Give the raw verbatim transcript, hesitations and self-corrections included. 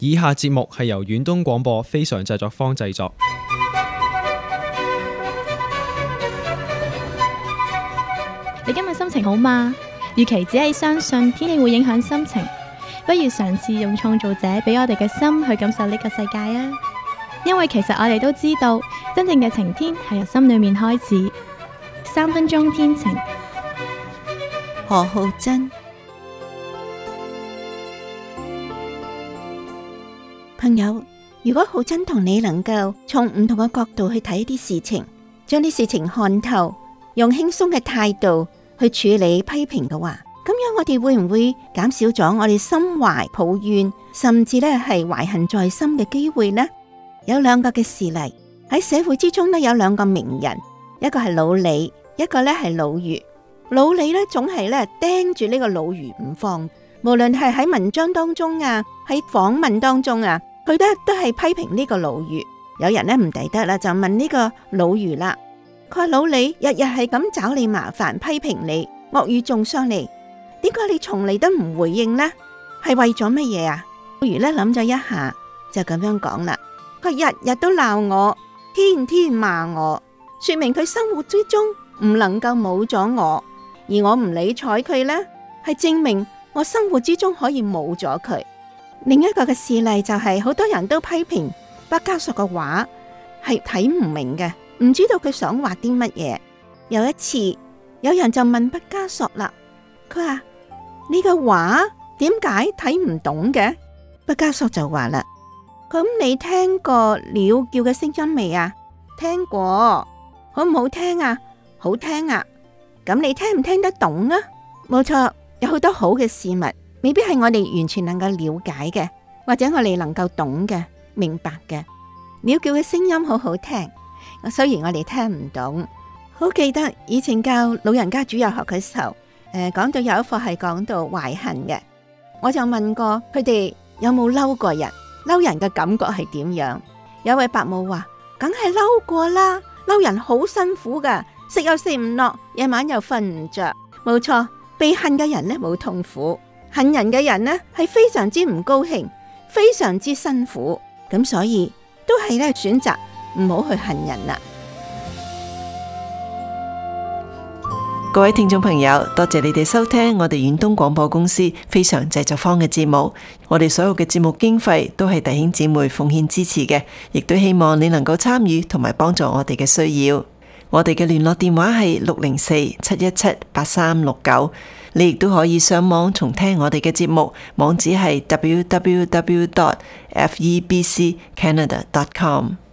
以下節目係由遠東廣播非常製作坊製作。 你今日心情好嗎？與其只係相信天氣會影響心情，不如嘗試用創造者俾我哋嘅心去感受呢個世界啊！因為其實我哋都知道，真正嘅晴天係由心裏面開始。三分鐘天晴， 何浩珍。朋友，如果浩珍同你能夠從唔同嘅角度去睇一啲事情，將啲事情看透，用輕鬆嘅態度去處理批評嘅話，咁樣我哋會唔會減少咗我哋心懷抱怨，甚至咧係懷恨在心嘅機會呢？有兩個嘅事例喺社會之中呢，有兩個名人，一個係老李，一個咧係老余。老李咧總係咧盯住呢個老余唔放，無論係喺文章當中啊，喺訪問當中啊，佢都都係批評呢個老余。有人咧唔抵得啦，就問呢個老余啦，佢話老李日日係咁找你麻煩，批評你，惡語中傷你，點解你從嚟都唔回應呢？係為咗乜嘢啊？老余咧諗咗一下，就咁樣講啦。佢日日都鬧我，天天罵我，說明佢生活之中唔能夠冇咗我，而我唔理睬佢呢，係證明我生活之中可以冇咗佢。另一個嘅事例就係、是、好多人都批評畢加索嘅畫係睇唔明嘅，唔知道佢想畫啲乜嘢。有一次有人就問畢加索啦，佢話呢個畫點解睇唔懂嘅？畢加索就話啦，咁你聽過鳥叫嘅聲音未啊？聽過，好唔好聽啊？好聽啊！咁你聽唔聽得懂啊？冇錯，有好多好嘅事物，未必係我哋完全能夠了解嘅，或者我哋能夠懂嘅、明白嘅。鳥叫嘅聲音好好聽，雖然我哋聽唔懂。好記得以前教老人家主日學嘅時候，誒、呃、講到有一課係講到懷恨嘅，我就問過佢哋有冇嬲過人，嬲人嘅感覺係點樣？有位伯母話，梗係嬲過啦，嬲人好辛苦噶。食又食唔落，夜晚又瞓唔着。冇錯，被恨嘅人呢冇痛苦，恨人嘅人呢係非常之唔高興，非常之辛苦。咁所以都係咧選擇唔好去恨人啦。 各位聽眾朋友，多謝你哋收聽我哋遠東廣播公司非常製作坊嘅節目。我哋所有嘅節目經費都係弟兄姊妹奉獻支持嘅，亦都希望你能夠參與同埋幫助我哋嘅需要。我哋嘅聯絡電話係六零四七一七八三六九，你亦都可以上網重聽我哋嘅節目，網址係 w w w dot f e b c canada dot com。